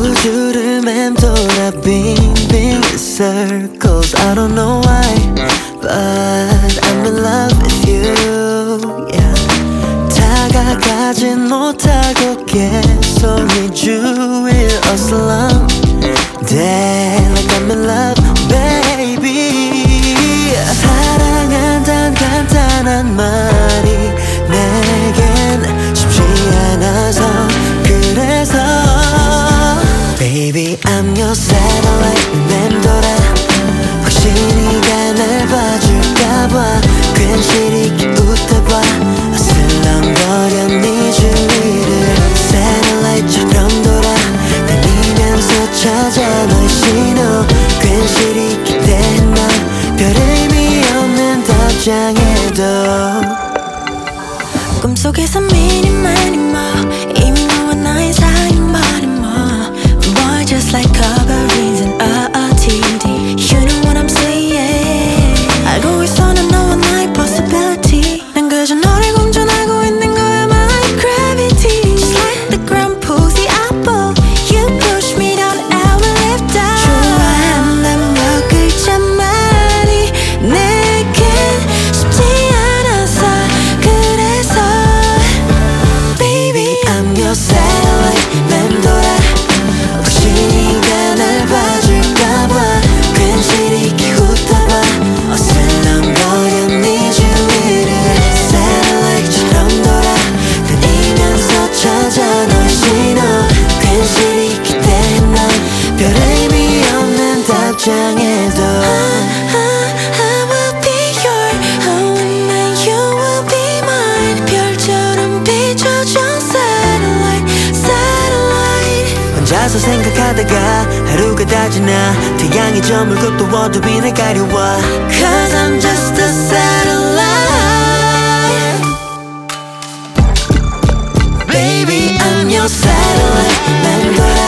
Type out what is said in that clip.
우주를 맴돌아 빙빙 in circles. I don't know why, but I'm in love with you. Yeah. 다가가진 못하고 계속 need you with us alone. Damn, like I'm in love, baby. 사랑한단 간단한 말이 내겐 쉽지 않아서 그래서 Baby, I'm your satellite. 맴돌아 혹시 네가 날 봐줄까봐 괜시리 기웃어봐 어슬렁거려 네 주위를 Satellite처럼 돌아 다니면서 찾아 너의 신호 괜시리 기대한 넌 별 의미 없는 답장에도 꿈속에서 미니 많이 뭐 이미 너와 나의 사이 많이 뭐 Boy just like coverings in OOTD. You know what I'm saying. 알고 있어 난 너와 나의 possibility. 난 그저 너를 공존하고 있는 거야 my gravity. Just like the ground pulls the apple. You push me down I will lift up. 좋아한단 몇 글자만이 내겐 쉽지 않아서 그래서 Baby I'm your satellite. 맴돌아 혹시 네가 날 봐줄까봐 괜시리 기웃어봐 어슬렁거려 네 주위를 Satellite처럼 돌아 다니면서 찾아 너의 신호 괜시리 기대한 넌 별 의미 없는 답장에도 I will be your own and you will be mine. 별처럼 비춰줘 satellite, satellite. 혼자서 생각하다가 하루가 다 지나 태양이 저물고 또 어둠이 가려워 Cause I'm just a satellite. Baby, I'm your satellite. 맴돌아